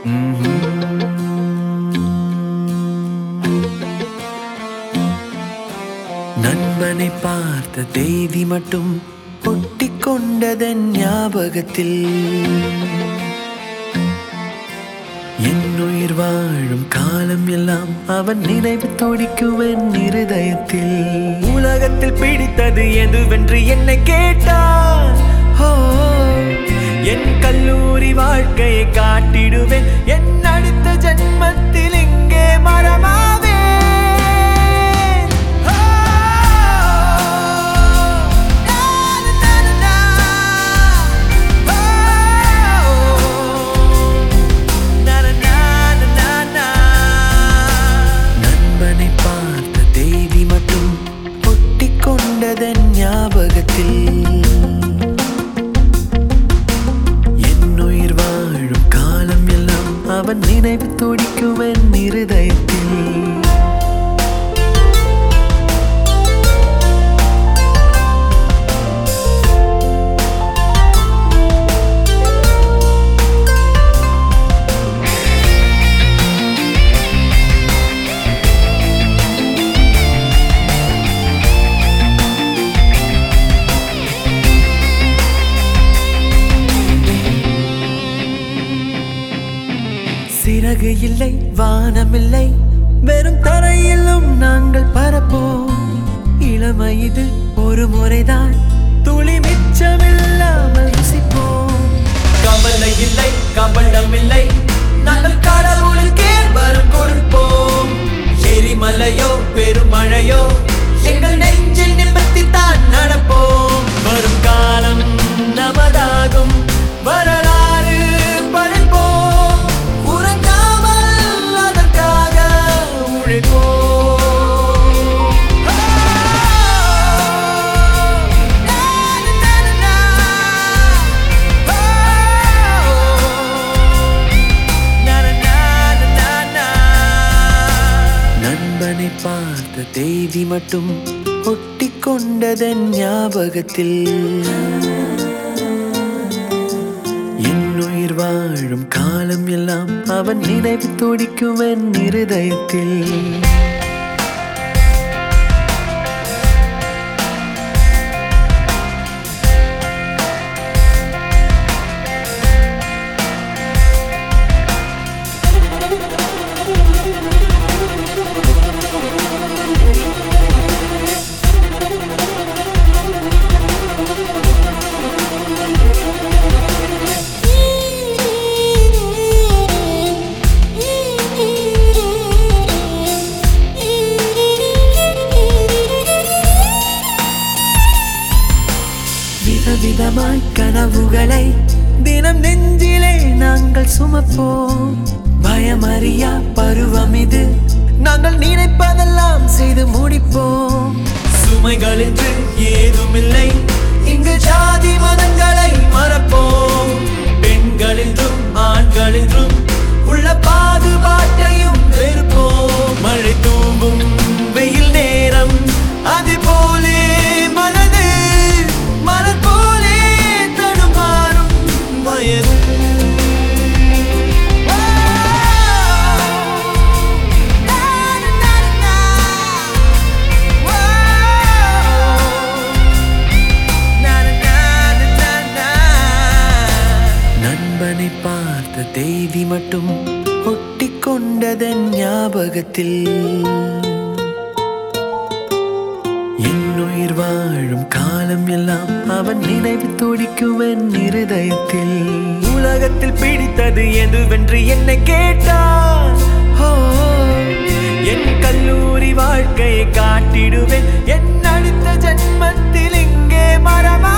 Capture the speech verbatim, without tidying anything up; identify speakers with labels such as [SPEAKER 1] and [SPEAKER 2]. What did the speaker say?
[SPEAKER 1] நண்பனை பார்த்த தேதி மட்டும் ஒட்டிக்கொண்டதன் ஞாபகத்தில் என்னுயிர் வாழும் காலம் எல்லாம் அவன் நினைவு துடிக்கும் என் இருதயத்தில். உலகத்தில் பிடித்தது எதுவென்று என்னை கேட்டான். ஓ, என் கல்லூரி வாழ்க்கையை காட்டிடுவேன். என் அடுத்த ஜன்மத்தில் இங்கே மரமாவே. ஞாபகத்தில் என்னுயிர் வாழும் காலம் எல்லாம் அவன் நினைவு துடிக்கும் என் இருதயத்தில். சிறகு இல்லை, வானமில்லை, வெறும் தரையிலும் நாங்கள் பரப்போம். இளமை இது ஒரு முறைதான், துளி மிச்சமில்லாமல் ருசிப்போம். கவலை இல்லை, கபடமில்லை, நாங்கள் கடவுளுக்கே வரம் கொடுப்போம். எரிமலையோ பெருமழையோ எங்கள் நெஞ்சில் நிமிர்த்தித்தான் நடப்போம். வரும் காலம் நமதாகும், வரலாறு படைப்போம். உறங்காமல் அதற்காக உழைப்போம். நண்பனை பார்த்த தேதி மட்டும் ஒட்டிக்கொண்டதன் ஞாபகத்தில் என்னுயிர் வாழும் காலம் எல்லாம் அவன் நினைவு துடிக்கும் என் இருதயத்தில். விதமாய் கனவுகளை தினம் நெஞ்சிலே நாங்கள் சுமப்போம். பயமறியா பருவம் இது, நாங்கள் நினைப்பதெல்லாம் செய்து முடிப்போம். சுமைகள் என்று ஏதுமில்லை, இங்கு ஜாதி மதங்களை மறப்போம். பெண்கள் என்றும் ஆண்கள் என்றும் உள்ள பாதுபாட்டையும் வெறுப்போம். மழை தூவும் வெயில் நேரம் அது போலே மனது மலர் போலே தடுமாறும் வயது. நண்பனை பார்த்த தேதி மட்டும் ஒட்டிக்கொண்டதன் ஞாபகத்தில் என்னுயிர் வாழும் காலம் எல்லாம் அவன் நினைவு துடிக்கும் என் இருதயத்தில். உலகத்தில் பிடித்தது எதுவென்று என்னை கேட்டான். ஓ, என் கல்லூரி வாழ்க்கையை காட்டிடுவேன். என் அடுத்த ஜன்மத்தில் இங்கே மரமா